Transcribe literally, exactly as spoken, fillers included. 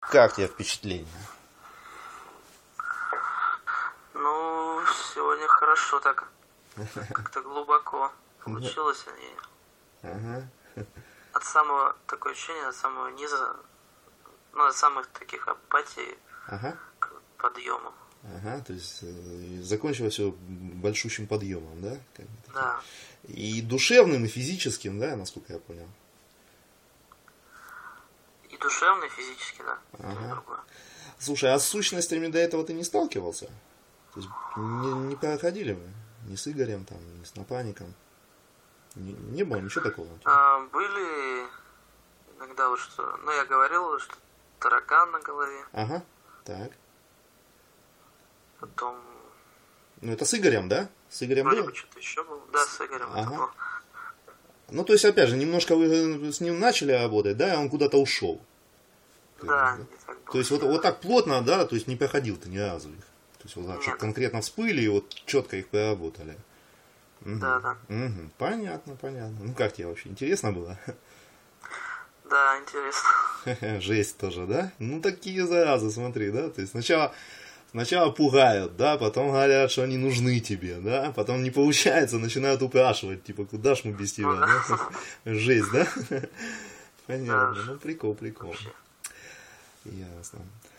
Как у тебя впечатление? Ну, сегодня хорошо так. Как-то глубоко получилось. И Ага. от самого, такое ощущение, от самого низа, ну, от самых таких апатий Ага. к подъему. Ага, то есть э, закончилось все большущим подъемом, да? Как бы таким. Да. И душевным, и физическим, да, насколько я понял. И душевно, и физически, да. Ага. То и другое. Слушай, а с сущностями до этого ты не сталкивался? То есть не, не проходили вы? Ни с Игорем, там, ни с Напаником? Не, не было ничего такого? А, были иногда вот что, ну, я говорил, что таракан на голове, Ага, так. потом Ну, это с Игорем, да? С Игорем вроде было? бы что-то еще было. Да, с Игорем это Ага. было. Ну, то есть, опять же, немножко вы с ним начали работать, да, и он куда-то ушел. Да, не так было. То есть, вот, вот так плотно, да, то есть, не проходил ты ни разу их. То есть, вот так, чтобы Нет. конкретно всплыли и вот четко их проработали. Мгм. Да, да. Мгм. Понятно, понятно. Ну, как тебе вообще, интересно было? Да, интересно. Жесть тоже, да? Ну, такие заразы, смотри, да? То есть, сначала... Сначала пугают, да, потом говорят, что они нужны тебе, да, потом не получается, начинают упрашивать, типа, куда ж мы без тебя, Ну да. да? Жесть, да? Понятно, Да. ну прикол, прикол. Вообще. Ясно.